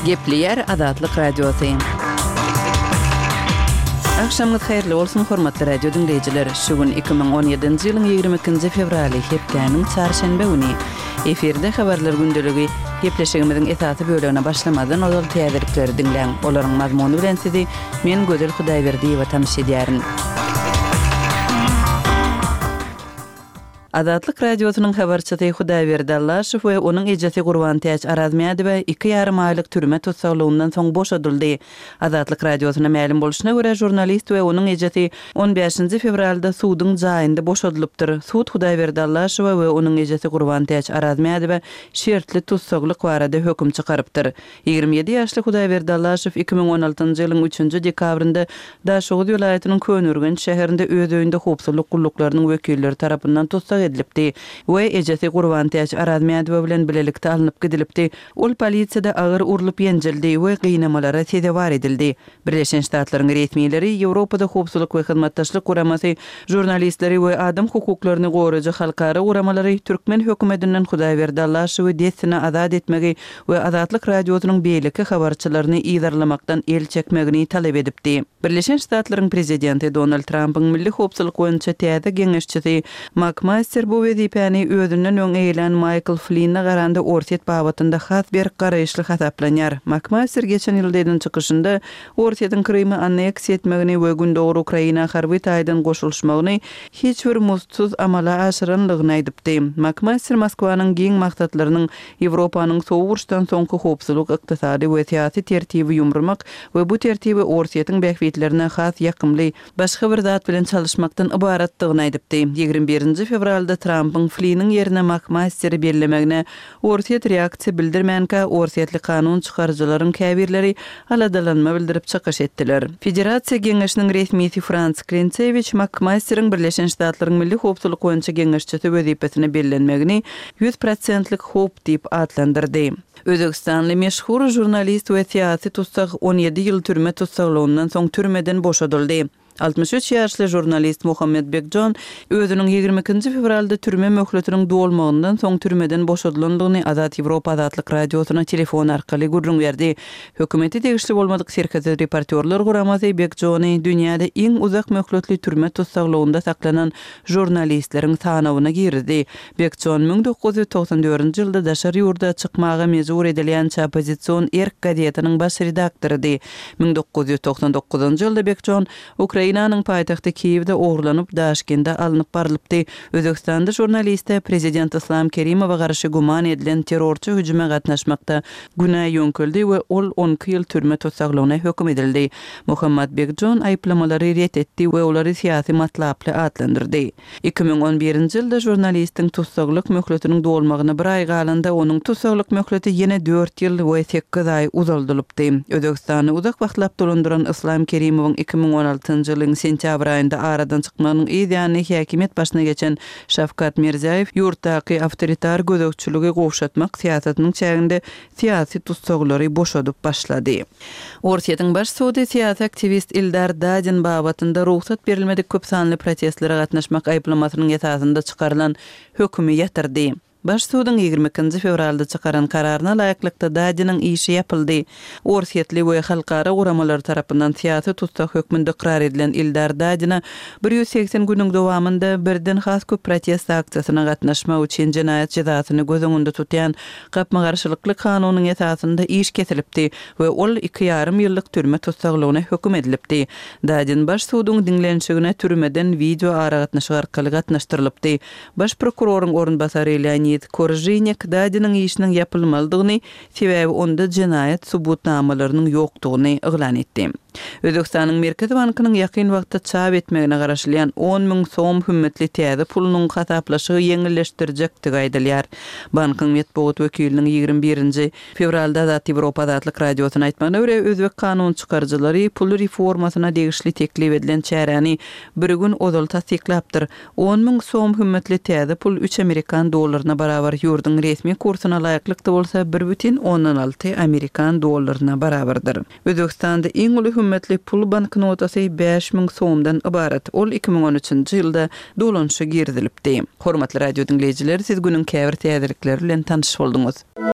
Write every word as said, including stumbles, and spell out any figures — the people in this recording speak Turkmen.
Gepleyer Azatlyk Radiosu. Akşamınız hayırlı olsun hormatly radio dinleyijiler. Şugun iki bin on ýedinji ýylyň ýygrimi ikinji fevraly hepdeniň çarşembe güni eferde habarlar gündöligi gepleşigimiziň esasy bölügine başlamadan ozal täzelikleri dinleň. Olaryň mazmuny bilen sizi men Gözel Hudaýberdiýewa tanış edýärin. Azatlyk Radiosynyň habarçysy Hudaýberdi Allaşow we onuň ejesi Gurban Täç Arazmiýadow iki ýarym aýlyk türme tutsaglygyňdan soň boşadyldy. Azatlyk Radiosyna ma'lum bolşuna görä jurnalist we onuň ejesi on beşinji fevralda suwdyň jaýynda boşadylypdyr. Suwd Hudaýberdi Allaşow we onuň ejesi Gurban Täç Arazmiýadow şertli tutsaglyk barada höküm çykarypdyr. ýygrimi ýedi ýaşly Hudaýberdi Allaşow iki bin on altynjy ýylyň üçünji dekabrynda Daşoğuz ýylatynyň Könürgen şäherinde öz öýünde howpsuzlyk gulluklarının wekilleri tarapyndan tutsak edilipdi we ejesi Gurban Täç Arazmiýadow bilen bilelikde alınıp gidilipdi. Ol polisiýada agyr urulyp ýenjildi we gynamalara sezebar edildi. Birleşen Ştatlaryň resmiýetleri Ýewropada howpsuzlyk we hyzmatdaşlyk guramasy jurnalistleri we adam hukuklaryny goraýjy halkara guramalary türkmen hökümetinden Hudaýberdi Allaşowy desine azat etmegi we Azatlyk Radiosynyň beýleki habarçylaryny ýydarlamakdan el çekmegini talep edipdi. Birleşen Ştatlaryň prezidenti Donald Trump'yň milli howpsuzlyk boýunça täze geňeşçisi McMaster bu wezipäni özünden öň eýlen Michael Flynn'a garanda orset babatynda has bir garaýşly hasaplanýar. McMaster geçen ýyldaýdan çykyşynda orsetyň Krymy anneks etmegini we gündogry Ukraina harby taýdan goşulmagyny hiç bir mutsuz amala aşyranlygyny aýdypdy. McMaster Moskwanyň giň maksatlarynyň Ýewropanyň sowuruşdan soňky howpsuzlyk, ykdysady we siýasy tertibi ýumramak we bu tertibi orsetyň bähwitlerine has ýakymly başga bir zat bilen çalışmakdan ibaratdygyny aýdypdy. ýygrimi birinji fevralda Trump'yň Flynn'in ýerine McMaster'i bellemegine orset reaksiýa bildirmänkä orsetli kanun çykarjylaryň käbirleri aladalanma bildirip çykyş etdiler. Federasiýa geňeşiniň resmiýeti Franz Klintsevich McMaster'iň Birleşen Ştatlaryň milli howpsuzlyk boýunça geňeşçisi wezipetine bellenmegini yüz prosentlik howp diýip adlandyrdy. Özbekistanly meşhur jurnalist we siýasy tutsak on ýedi ýyl türme tutsaglygyňdan soň türmeden boşadyldy. altmış üç ýaşly jurnalist Mohammed Bekjon özüniň ýygrimi ikinji fevralda türme möhletiniň dolmagyndan soň türmeden boşadylandygyny Azat Ýewropa Azatlyk Radiosyna telefon arkaly gurrun berdi. Hökümeti tegişli bolmadyk şirketi reportyorlar guramasy Bekjony dünýäde iň uzak möhletli türme tutsaglygyňda saklanan jurnalistleriň sanawyna girdi. Bekjon ming dokuz ýüz toksan dördünji ýylda daşary ýurda çykmaga mejbur edilýän Çapozisiýon Erk gazetynyň baş redaktorydy. ming dokuz ýüz toksan dokuzunjy ýylda Bekjon Ukrainanyň paýtagty Kiýewde oğurlanyp Daşkende alınıp barlypdy. Özbekistanda jurnaliste prezident Islom Kerimowa garşy guman edilen terrorçy hüjüme gatnaşmakda günah ýönküldi we ol on iki ýyl türme tutsaglygyna höküm edildi. Mohammed Bekjon aýplamalary ret etdi we olary siýasy matlaply adlandyrdy. iki bin on birinji ýylda jurnalistiň tutsaglyk möhletiniň dolmagyna bir aý galanda onuň tutsaglyk möhleti ýene dört ýyl we sekiz aý uzaldylypdy. Özbekistany uzak wagtlap dolandyran Islom Kerimowyň iki bin on altynjy ýylyň sentýabr aýynda aradan çykmagynyň ideýany häkimet başyna geçen Şafkat Mirziýew ýurtdaky awtoritar gözegçiligi gowşatmak siýasatynyň çäginde siýasy tutsaglary boşadyp başlady. Orsetyň baş suwdy siýasy aktivist Ildar Dadin babatynda ruhsat berilmedik köp sanly protestlere gatnaşmak aýplamasynyň esasynda çykarylan hökümi ýatyrdy. Baş suwdyň ýygrimi ikinji fevralda çykaran kararyna laýyklykda Dadiniň işi ýapyldy. Orsetli we halkara guramalar tarapyndan siýasy tutsak hökmünde ikrar edilen Ildar Dadina bir ýüz seksen günüň dowamında birden has köp protest aksiýasyna gatnaşmak üçin jenaýat jazasyny göz öňünde tutýan gapma garşylykly kanunyň esasynda iş kesilipdi we ol iki ýarym ýyllyk türme tutsaglygyna höküm edilipdi. Dadin baş suwdyň dinlenşigine türmeden video aragatnaşy arkaly gatnaşdyrylypdy. Baş prokuroryň orunbasary Leonid Korjinyak Dadiniň işiniň ýapylmalydygyny, sebäbi onda jenaýat subutnamalarynyň ýokdugyny eglan etdi. Özbekistanyň Merkezi Bankynyň ýakyn wagtda çap etmegine garaşylýan on ming soň hümmetli täze pulunyň hasaplaşygy ýeňilleşdirjekdi gaýdylýar. Bankyň medeniýet wekiliniň ýygrimi birinji fevralda Azat Ýewropa Azatlyk Radiosyna aýtmagyna görä özbek kanun çykarjylary pul reformasyna degişli teklip edilen çäreni bir gün ozal tasdiklapdyr. on ming soň hümmetli täze pul üç Amerikan dollaryna barabar ýurdun resmi kursyna laýyklykda bolsa bir бүтүн ondan alty Amerikan dollaryna barabardyr. Özbekistanda iň uly hümmetli pul banknotası beş ming soňdan ibaret. Ol iki bin on üçünji ýylda dolanşa girdilipdi. Hormatly radio dinleyijiler, siz günüň käbir täzelikleri bilen tanış boldunuz.